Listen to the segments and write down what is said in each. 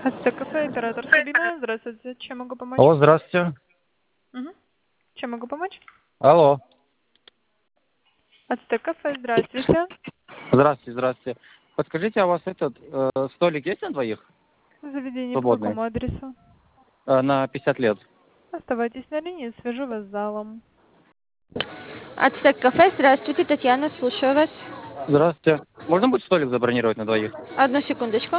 Ацтек кафе, оператор Сабина. Здравствуйте. Чем могу помочь? Алло, здравствуйте. Мгм. Чем могу помочь? Алло. Ацтек кафе, здравствуйте. Здравствуйте, здравствуйте. Подскажите, а у вас этот столик есть на двоих? Заведение по Свободный. какому адресу? На 50 лет. Оставайтесь на линии, свяжу вас с залом. Ацтек кафе, здравствуйте, Татьяна, слушаю вас. Здравствуйте. Можно будет столик забронировать на двоих? Одну секундочку.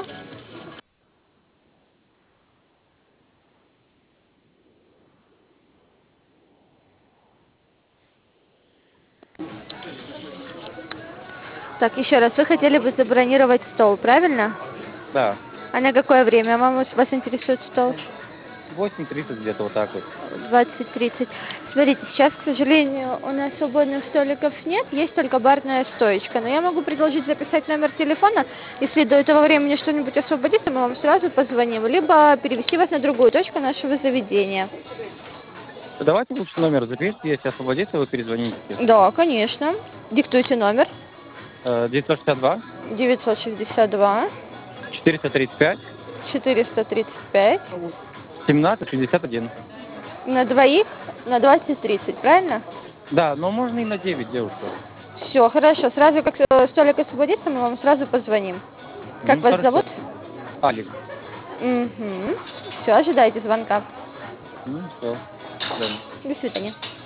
Так, еще раз, вы хотели бы забронировать стол, правильно? Да. А на какое время вас интересует стол? 8:30 где-то вот так вот. 20:30. Смотрите, сейчас, к сожалению, у нас свободных столиков нет, есть только барная стоечка. Но я могу предложить записать номер телефона. Если до этого времени что-нибудь освободится, мы вам сразу позвоним. Либо перевести вас на другую точку нашего заведения. Давайте лучше номер запишите, если освободится, вы перезвоните. Да, конечно. Диктуйте номер. 962 962 435 435 17:61. на двоих на 20:30, правильно? Да, но можно и на 9, девушка. Все, хорошо. Сразу как столик освободится, мы вам сразу позвоним. Как вас Хорошо. зовут? Алекс. Угу. Все, ожидайте звонка. Все. До свидания.